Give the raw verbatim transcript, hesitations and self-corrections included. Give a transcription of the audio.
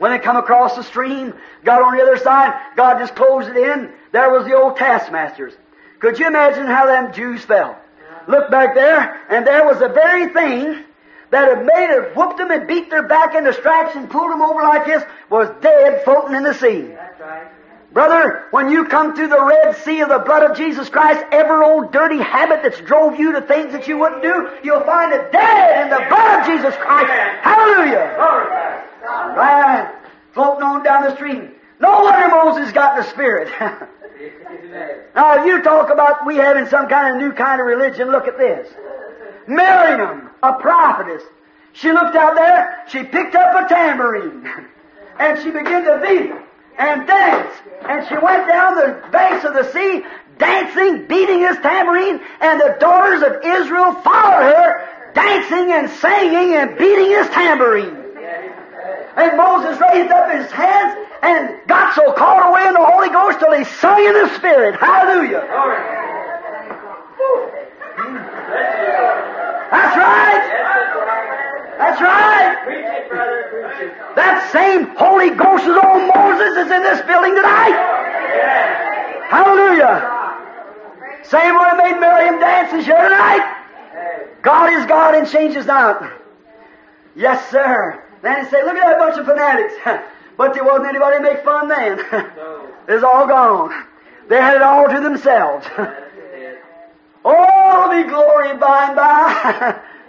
When they come across the stream, got on the other side, God just closed it in. There was the old taskmasters. Could you imagine how them Jews felt? Look back there, and there was the very thing that had made it, whooped them and beat their back into stripes and pulled them over like this, was dead, floating in the sea. That's right. Brother, when you come through the Red Sea of the blood of Jesus Christ, every old dirty habit that's drove you to things that you wouldn't do, you'll find it dead in the blood of Jesus Christ. Hallelujah! Right, floating on down the stream. No wonder Moses got the Spirit. Now, you talk about we having some kind of new kind of religion. Look at this. Miriam, a prophetess, she looked out there, she picked up a tambourine, and she began to beat and dance. And she went down the banks of the sea, dancing, beating his tambourine, and the daughters of Israel followed her, dancing and singing and beating his tambourine. And Moses raised up his hands and got so caught away in the Holy Ghost till he sung in the Spirit. Hallelujah! That's right! That's right! That same Holy Ghost is on Moses is in this building tonight. Hallelujah! Same way it made Miriam dance is here tonight. God is God and changes not. Yes, sir. Then he said, look at that bunch of fanatics. But there wasn't anybody to make fun then. It's all gone. They had it all to themselves. Oh, be glory by and by.